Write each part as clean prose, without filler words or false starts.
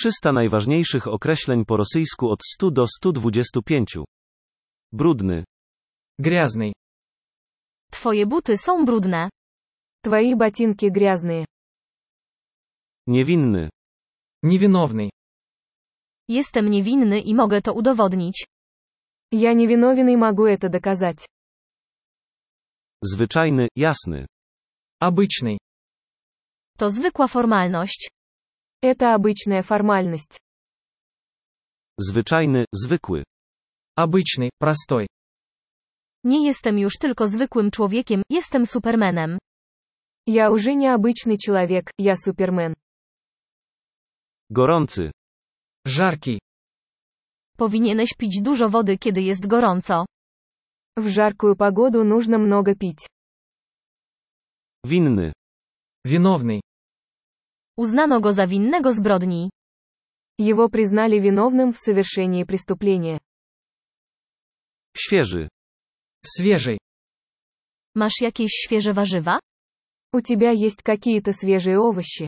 300 najważniejszych określeń po rosyjsku od 100 do 125. Brudny. Грязный. Twoje buty są brudne. Твои ботинки грязные. Niewinny. Невиновный. Jestem niewinny i mogę to udowodnić. Я невиновен и могу это доказать. Zwyczajny, jasny. Обычный. To zwykła formalność. Это обычная формальность. Zwyczajny, zwykły. Обычный, простой. Nie jestem już tylko zwykłym człowiekiem, jestem Supermanem. Я уже не обычный человек, я Супермен. Gorący. Жаркий. Powinieneś pić dużo wody, kiedy jest gorąco. В жаркую погоду нужно много пить. Winny. Виновный. Uznano go za winnego zbrodni. Его признали виновным в совершении преступления. Świeży. Свежий. Masz jakieś świeże warzywa? У тебя есть какие-то свежие овощи.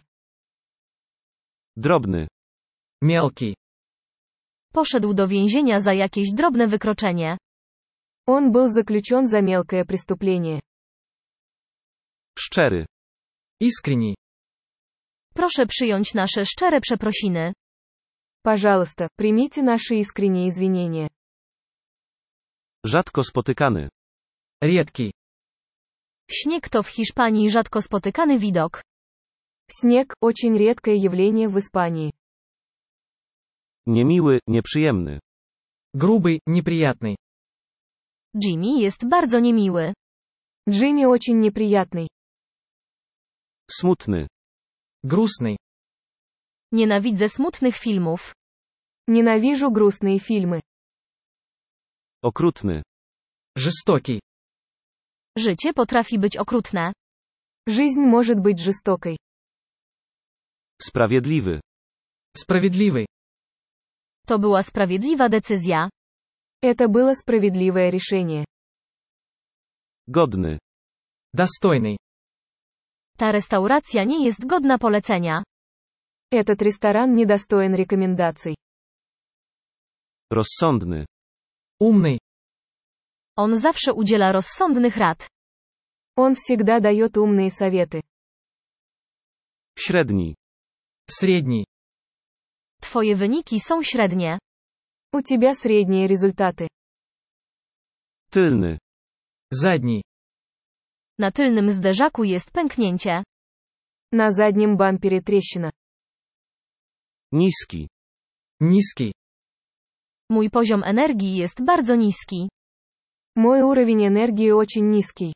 Drobny. Мелкий. Poszedł do więzienia za jakieś drobne wykroczenie. Он был заключен за мелкое преступление. Szczery. Искренний. Proszę przyjąć nasze szczere przeprosiny. Пожалуйста, примите наши искренние извинения. Rzadko spotykany. Редкий. Śnieg to w Hiszpanii rzadko spotykany widok. Снег – очень редкое явление в Испании. Niemiły, nieprzyjemny. Грубый, неприятный. Jimmy jest bardzo niemiły. Джимми очень неприятный. Smutny. Грустный. Nienawidzę smutnych filmów. Ненавижу грустные фильмы. Okrutny. Жестокий. Życie potrafi być okrutne. Жизнь может быть жестокой. Sprawiedliwy. Справедливый. To była sprawiedliwa decyzja. Это было справедливое решение. Godny. Достойный. Ta restauracja nie jest godna polecenia. Этот ресторан недостоин рекомендаций. Rozsądny. Умный. On zawsze udziela rozsądnych rad. Он всегда дает умные советы. Średni. Средний. Twoje wyniki są średnie. У тебя средние результаты. Tylny. Задний. Na tylnym zderzaku jest pęknięcie. На заднем бампере трещина. Niski. Низкий. Mój poziom energii jest bardzo niski. Мой уровень энергии очень низкий.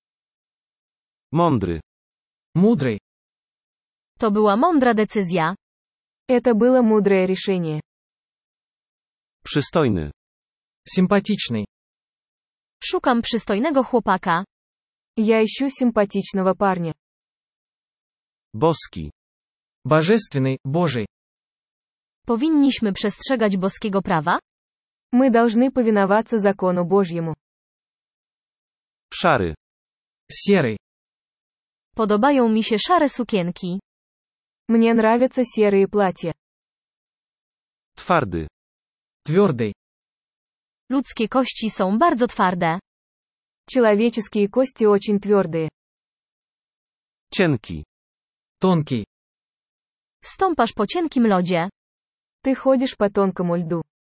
Mądry. Мудрый. To była mądra decyzja. Это было мудрое решение. Przystojny. Симпатичный. Szukam przystojnego chłopaka. Я ищу симпатичного парня. Boski. Божественный, Божий. Powinniśmy przestrzegać boskiego prawa? Мы должны повиноваться закону Божьему. Szary. Серый. Podobają mi się szare sukienki. Мне нравятся серые платья. Twardy. Твердый. Ludzkie kości są bardzo twarde. Человеческие кости очень твердые. Cienki. Тонкий. Stąpasz po cienkim lodzie. Ты ходишь по тонкому льду.